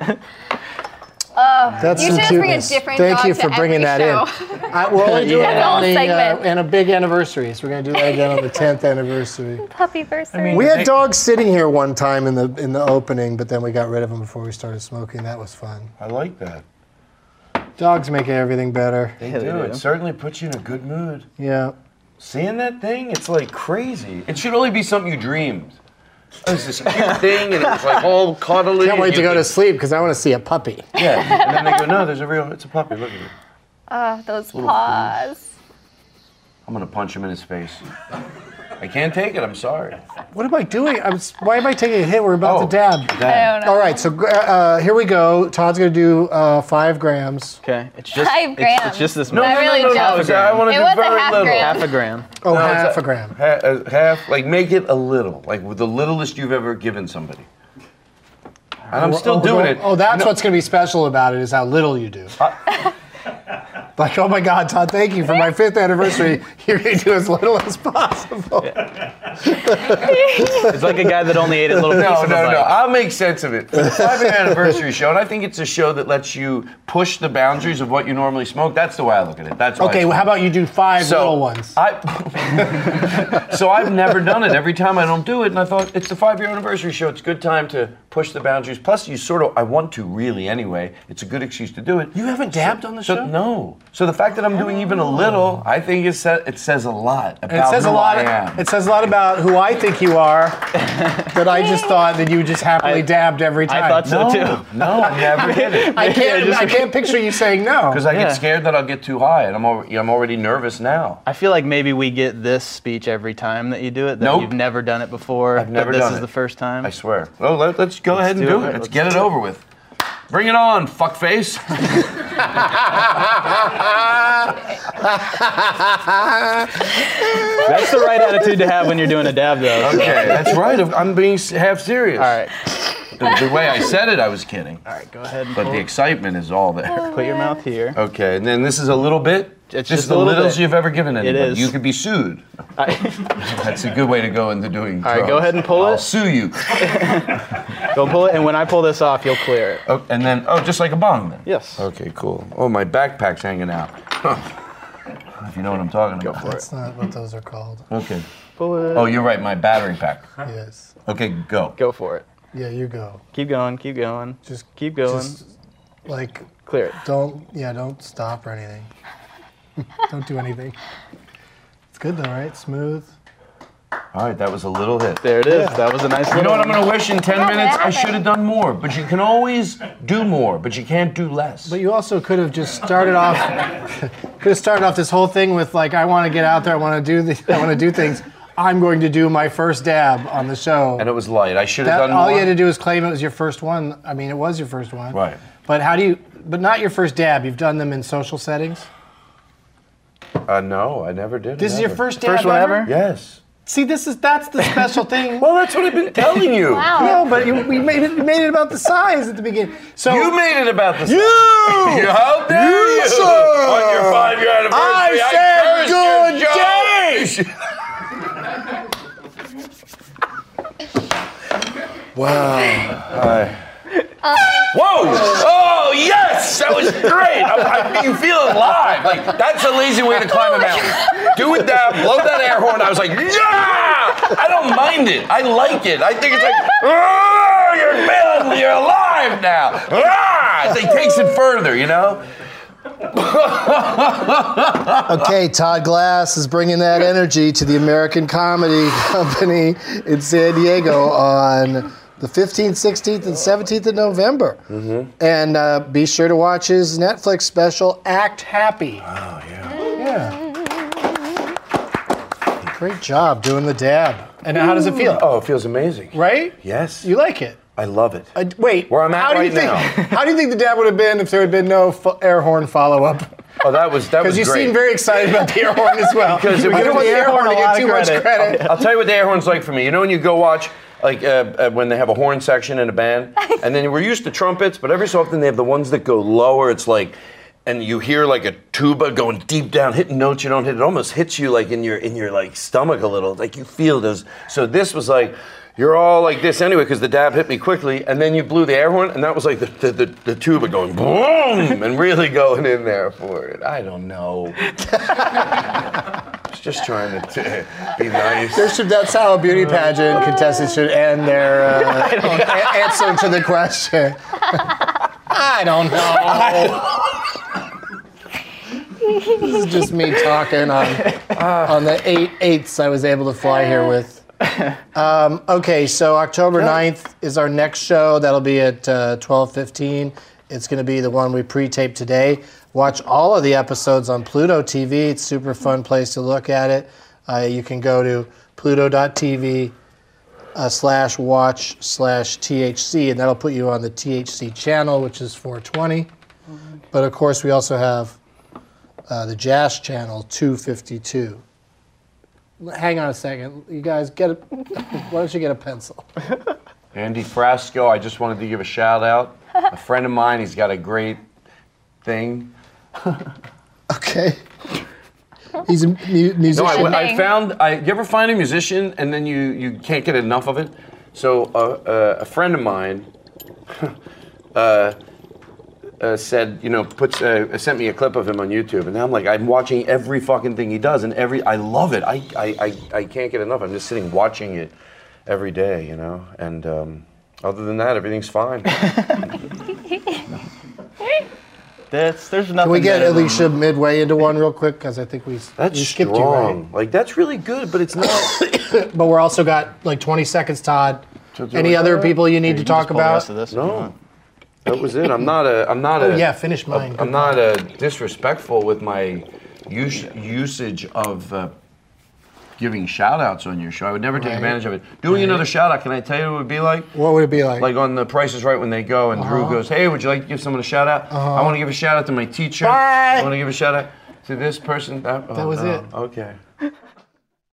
That's You some should just bring a cuteness. different Thank dog you for to bringing that every in. show. I, we're only doing Yeah. it on the, uh, Segment. and a big anniversary, so we're gonna do that again on the tenth anniversary. Puppyversary. We had dogs sitting here one time in the in the opening, but then we got rid of them before we started smoking. That was fun. I like that. Dogs make everything better. They Yeah, they do. do. It certainly puts you in a good mood. Yeah. Seeing that thing, it's like crazy. It should only be something you dreamed. Oh, it's this cute thing, and it's like all cuddly. Can't wait and to you go to can- sleep because I want to see a puppy. Yeah, and then they go, no, there's a real, it's a puppy. Look at it. Oh, those paws. I'm gonna punch him in his face. I can't take it. I'm sorry. What am I doing? I'm, s- why am I taking a hit? We're about Oh, to dab. Dad. I don't know. All right, so uh, here we go. Todd's gonna do uh, five grams. Okay. It's just Five it's- grams. It's, just this No, much. I no, really no, no, don't. no. I want to It do was a very half little. gram. Half a gram. Oh, No, it's half a- a gram. Ha- uh, half, like make it a little, like with the littlest you've ever given somebody. And I'm still oh, doing oh, it. Oh, that's No, what's gonna be special about it is how little you do. Like, oh my God, Todd, thank you for my fifth anniversary. You're gonna do as little as possible. It's like a guy that only ate a little piece No, of no, a no. bite. I'll make sense of it. For the five-year anniversary show, and I think it's a show that lets you push the boundaries of what you normally smoke. That's the way I look at it. That's why Okay, it's well, how fun. about you do five So, little ones? I, so I've never done it. Every time I don't do it, and I thought it's the five-year anniversary show. It's a good time to push the boundaries. Plus, you sort of, I want to really anyway. It's a good excuse to do it. You haven't dabbed on the So show? no. So the fact that I'm doing even a little, I think it, sa- it says a lot about And it says who a lot. I am. It says a lot about who I think you are. That I just thought that you just happily I- dabbed every time. I thought so no, too. no, I never did it. I can't. just- I can't picture you saying no. Because I Yeah. get scared that I'll get too high, and I'm already, I'm already nervous now. I feel like maybe we get this speech every time that you do it. That Nope. You've never done it before. I've never that this done is it. the first time. I swear. Well, let, let's go ahead and do do it. it. Let's Let's get it do it. over with. Bring it on, fuckface. That's the right attitude to have when you're doing a dab, though. Okay, that's right. I'm being s- half serious. All right. The, the way I said it, I was kidding. All right. Go ahead and But pull. the excitement is all there. Put your mouth here. Okay, and then this is a little bit. It's this just is the a little littles bit. you've ever given anybody. is. You could be sued. I- That's a good way to go into doing. All right, go drugs. ahead and pull I'll it. sue you. Go pull it, and when I pull this off, you'll clear it. Oh, and then, oh, just like a bong then. Yes. Okay, cool. Oh, my backpack's hanging out. If you know what I'm talking about. That's not what those are called. Okay. Pull it. Oh, you're right. My battery pack. Yes. Okay, go. Go for it. Yeah, you go. Keep going. Keep going. Just Keep going. Just like Clear it. don't. Yeah, don't stop or anything. Don't do anything. It's good though, right? Smooth. All right, that was a little hit. There it is. That was a nice. You know little what I'm one. gonna wish in ten What minutes? I happened? should have done more, but you can always do more, but you can't do less. But you also could have just started off. Could have started off this whole thing with like, I want to get out there. I want to do the. I want to do things. I'm going to do my first dab on the show. And it was light. I should have That, done all more. you had to do was claim it was your first one. I mean, it was your first one. Right. But how do you? But not your first dab. You've done them in social settings. Uh, no, I never did. This is your never. first dab First one ever? Yes. See, this is that's the special thing. Well, that's what I've been telling you. Wow. No, but you, we made it. We made it about the size at the beginning. So You made it about the. You! You how dare You, you? sir! On your five-year anniversary, I said cursed good your joke. Wow. Whoa! Oh yes, that was great. I, I, you feel alive. Like that's a lazy way to climb a mountain. Do it down, blow that air horn. I was like, yeah! I don't mind it. I like it. I think it's like, oh you're Bill, you're alive now. Ah! It takes it further, you know? Okay, Todd Glass is bringing that energy to the American Comedy Company in San Diego on the fifteenth, sixteenth, and seventeenth of November. Mm-hmm. And uh, be sure to watch his Netflix special, Act Happy. Oh, yeah. Yeah. Great job doing the dab. And how does it feel? Oh, it feels amazing. Right? Yes. You like it? I love it. Uh, wait. Where I'm at how do right you think, now. How do you think the dab would have been if there had been no fo- air horn follow-up? Oh, that was that was Because you great. seem very excited about the air horn as well. Because it we was- don't want the air horn to get too much credit. I'll tell you what the air horn's like for me. You know when you go watch, like, uh, uh, when they have a horn section in a band, and then we're used to trumpets, but every so often they have the ones that go lower. It's like, and you hear like a tuba going deep down, hitting notes you don't hit. It almost hits you like in your in your like stomach a little. Like you feel those. So this was like, you're all like this anyway because the dab hit me quickly, and then you blew the air horn, and that was like the the, the, the tuba going boom and really going in there for it. I don't know. I was just trying to t- be nice. There should, that's how a beauty pageant contestant should end their uh, a- answer to the question. I don't know. This is just me talking on on the eight eighths I was able to fly here with. Um, okay, so October ninth is our next show. That'll be at uh, twelve fifteen. It's going to be the one we pre-taped today. Watch all of the episodes on Pluto T V. It's a super fun place to look at it. Uh, you can go to pluto.tv uh, slash watch slash THC, and that'll put you on the T H C channel, which is four twenty. But of course, we also have uh, the Jazz channel, two fifty-two. Hang on a second. You guys, get a, why don't you get a pencil? Andy Frasco, I just wanted to give a shout out. A friend of mine, he's got a great thing. Okay. He's a mu- No, musician. I, I Thing. found, I, you ever find a musician and then you, you can't get enough of it? So uh, uh, a friend of mine uh, uh, said, you know, puts, uh, sent me a clip of him on YouTube, and now I'm like, I'm watching every fucking thing he does, and every, I love it. I, I, I, I can't get enough. I'm just sitting watching it every day, you know, and um, other than that, everything's fine. That's, there's nothing. Can we get better than- Alicia midway into one real quick? Because I think we, That's we skipped strong. you, right? Like, that's really good, but it's not. But we're also got like twenty seconds, Todd. To do Any it. other people you need You to can talk just pull the about? rest of this if you No. want. That was it. I'm not a. I'm not Oh a. yeah, finish mine. I'm not uh, disrespectful with my us- usage of uh, giving shout outs on your show. I would never take Right. advantage of it. Doing another shout out, can I tell you what it would be like? What would it be like? Like on The Price is Right when they go and Drew Uh-huh. goes, hey, would you like to give someone a shout out? I want to give a shout out to my teacher. Bye. I want to give a shout out to this person. That, oh, That was no. it. Okay.